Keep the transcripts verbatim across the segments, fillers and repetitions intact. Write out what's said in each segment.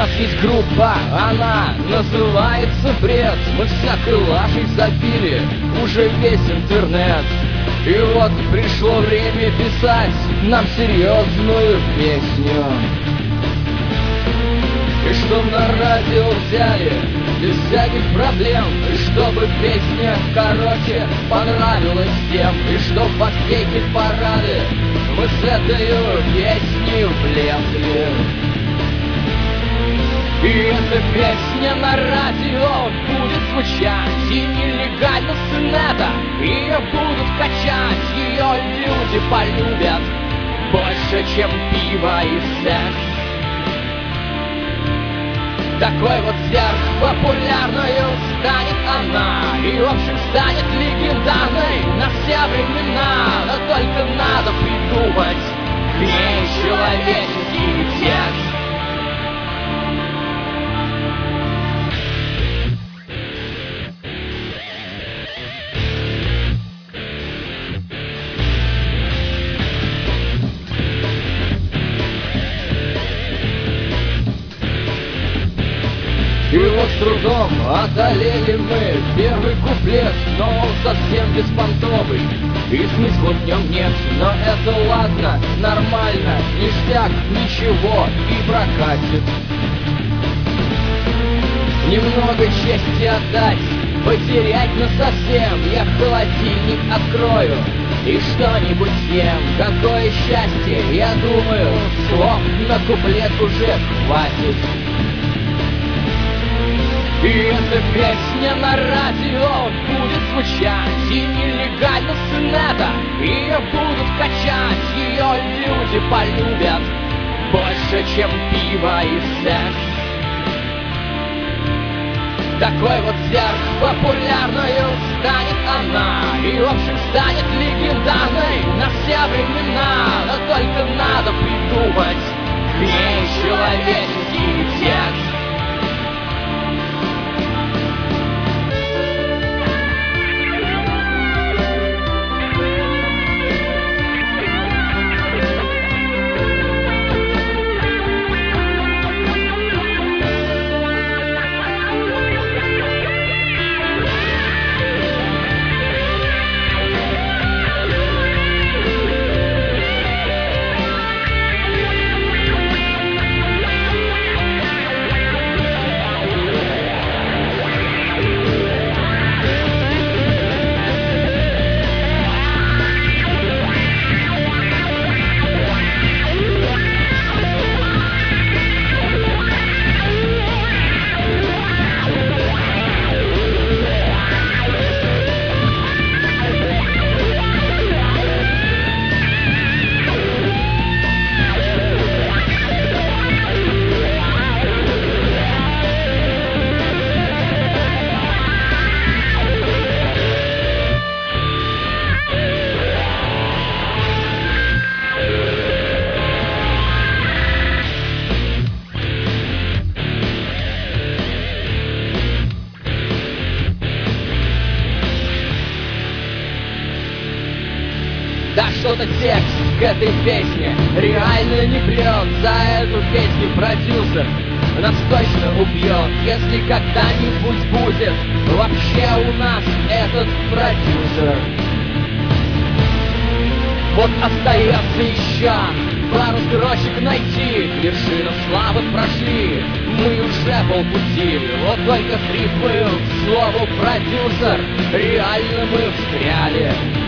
нас есть группа, она называется «Бред». Мы всякой лажей забили уже весь интернет. И вот пришло время писать нам серьезную песню. И что на радио взяли без всяких проблем, и чтобы песня короче понравилась всем, и что под все хит-парады мы с этой песней влезли. И эта песня на радио будет звучать, и нелегально с инета ее будут качать. Ее люди полюбят больше, чем пиво и секс. Такой вот сверхпопулярною станет она, и в общем станет легендарной на все времена. Но только надо придумать к ней человеческий текст. И вот с трудом одолели мы первый куплет, но он совсем беспонтовый, и смысла в нем нет. Но это ладно, нормально, ништяк, ничего, и прокатит. Немного чести отдать, потерять насовсем. Я холодильник открою и что-нибудь съем. Какое счастье, я думаю, слов на куплет уже хватит. И эта песня на радио будет звучать, и нелегально с инета ее будут качать. Ее люди полюбят больше, чем пиво и секс. Такой вот сверхпопулярною станет она, и в общем станет легендарной на все времена. Но только надо придумать к ней человеческий текст. Да что-то текст к этой песне реально не прет. За эту песню продюсер нас точно убьет, если когда-нибудь будет вообще у нас этот продюсер. Вот остается еще пару строчек найти. Вершину славы прошли, мы уже полпути. Вот только хрипы к слову продюсер, реально мы встряли.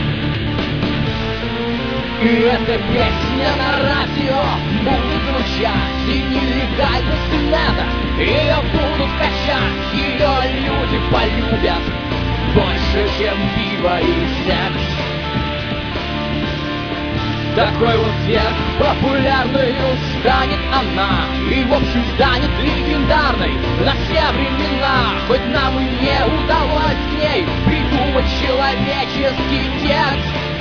И эта песня на радио будет звучать, и нелегально с инета ее будут качать. Ее люди полюбят больше, чем пиво и секс. Такой вот сверхпопулярной станет она, и в общем станет легендарной на все времена. Хоть нам и не удалось к ней придумать человеческий текст.